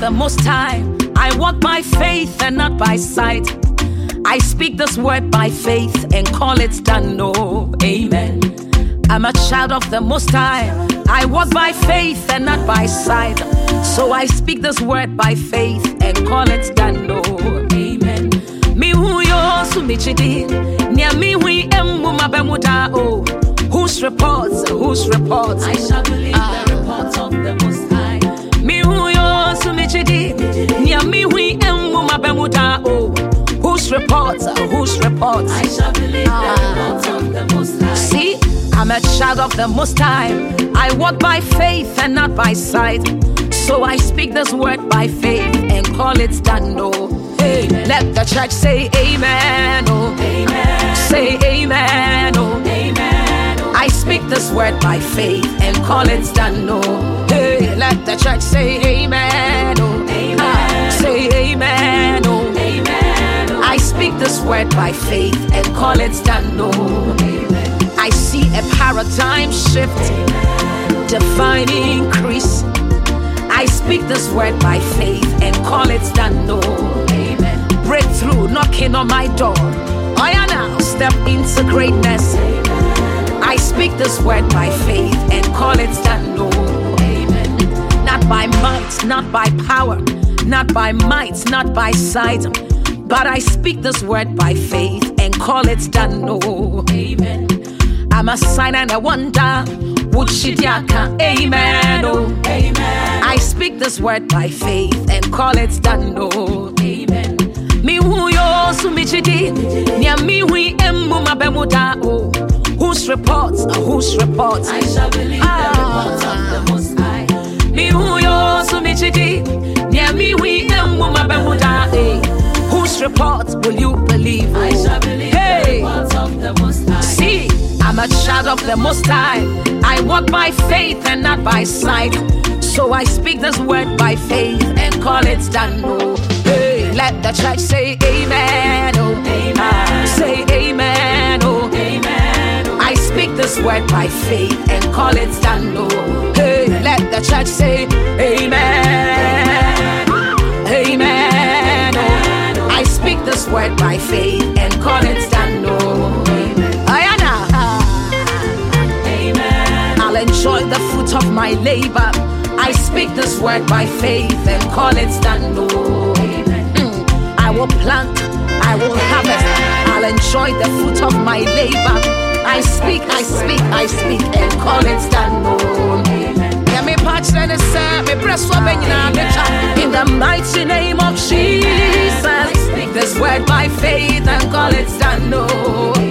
the Most High. I walk by faith and not by sight. I speak this word by faith and call it done. No, amen. I'm a child of the Most High. I walk by faith and not by sight. So I speak this word by faith and call it done. No, amen. Mi hu yo sumichidi, nia mi hui emu mabemuda o. Whose reports? Whose reports? I shall believe the report of the Most High. Mi hu yo sumichidi, nia mi hui emu mabemuda o. Whose reports? Whose reports? I shall believe the report of the Most High. See, I'm a child of the Most High. I walk by faith and not by sight. So I speak this word by faith and call it done. No, hey, let the church say amen. Oh, Amen. say amen. Oh, Amen. Oh, I speak this word by faith and call it done. No, hey, let the church say amen. Oh, Amen. say amen. Oh, Amen. Oh, I speak this word by faith and call it done. No, Amen. I see a paradigm shift, divine increase. I speak this word by faith and call it done. No, Amen. breakthrough knocking on my door. I now step into greatness. I speak this word by faith and call it done. No, Amen. not by might, not by power, not by might, not by sight, but I speak this word by faith and call it done. No, Amen. I'm a sign and a wonder. Wuchidiaka, amen. Oh, Amen. I speak this word by faith and call it done. No, Amen. mi hu yo sumichidi, nia mi hui emu mabemuda o. Whose reports? Whose reports? I shall believe the report of the Most High. Mi hu yo sumichidi, nia mi hui emu mabemuda e. Whose reports will you believe? I shall believe the report of the Most High. See, I'm a child of the Most High. I walk by faith and not by sight. So I speak this word by faith and call it done. No, hey, let the church say amen. Oh, Amen. say amen. Oh, Amen. Oh, I speak this word by faith and call it done. No, hey, let the church say amen. Amen. Oh, I speak this word by faith and call it done. No, Ayana. Amen. I'll enjoy the fruit of my labor. I speak this word by faith and call it done. No, I will plant, I will harvest. I'll enjoy the fruit of my labor. I speak and call it done. No, in the mighty name of Jesus, I speak this word by faith and call it done. No.